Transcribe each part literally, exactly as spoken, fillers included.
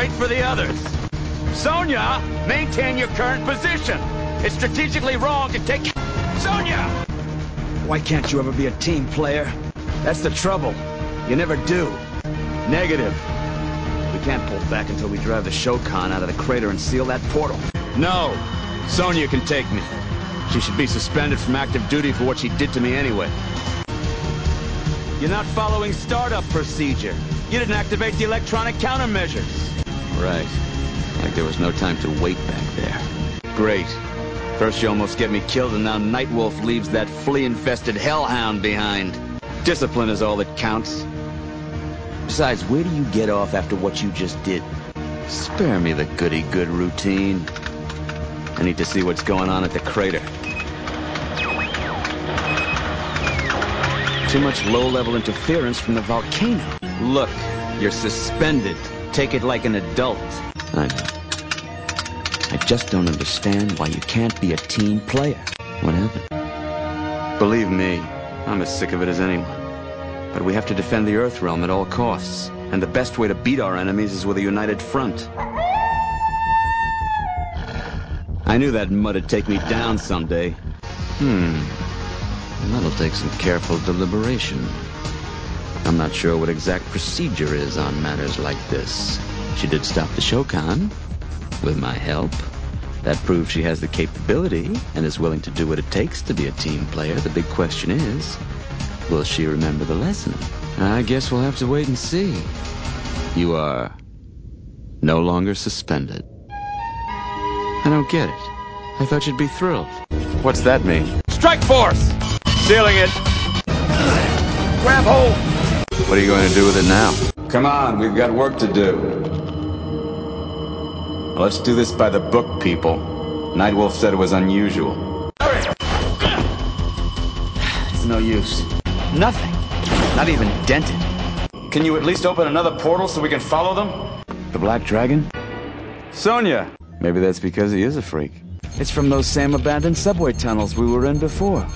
wait for the others. Sonya, maintain your current position. It's strategically wrong to take... Sonya! Why can't you ever be a team player? That's the trouble. You never do. Negative. We can't pull back until we drive the Shokan out of the crater and seal that portal. No. Sonya can take me. She should be suspended from active duty for what she did to me anyway. You're not following startup procedure. You didn't activate the electronic countermeasures. Right. Like there was no time to wait back there. Great. First you almost get me killed, and now Nightwolf leaves that flea-infested hellhound behind. Discipline is all that counts. Besides, where do you get off after what you just did? Spare me the goody-good routine. I need to see what's going on at the crater. Too much low-level interference from the volcano. Look, you're suspended. Take it like an adult. I know. I just don't understand why you can't be a team player. What happened? Believe me, I'm as sick of it as anyone. But we have to defend the Earthrealm at all costs. And the best way to beat our enemies is with a united front. I knew that mud'd take me down someday. Hmm. That'll take some careful deliberation. I'm not sure what exact procedure is on matters like this. She did stop the Shokan, with my help. That proves she has the capability and is willing to do what it takes to be a team player. The big question is, will she remember the lesson? I guess we'll have to wait and see. You are no longer suspended. I don't get it. I thought you'd be thrilled. What's that mean? Strike force! Sealing it! Grab hold! What are you going to do with it now? Come on, we've got work to do. Let's do this by the book, people. Nightwolf said it was unusual. It's no use. Nothing. Not even dented. Can you at least open another portal so we can follow them? The Black Dragon? Sonya! Maybe that's because he is a freak. It's from those same abandoned subway tunnels we were in before.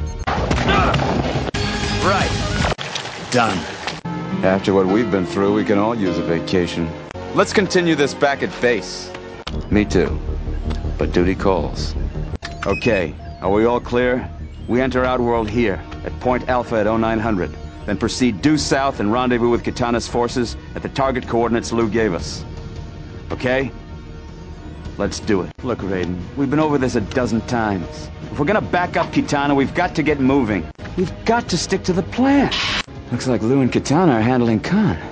Right. Done. After what we've been through, we can all use a vacation. Let's continue this back at base. Me too. But duty calls. Okay, are we all clear? We enter Outworld here, at Point Alpha at oh nine hundred. Then proceed due south and rendezvous with Kitana's forces at the target coordinates Lou gave us. Okay? Let's do it. Look, Raiden, we've been over this a dozen times. If we're gonna back up Kitana, we've got to get moving. We've got to stick to the plan. Looks like Lou and Kitana are handling Khan.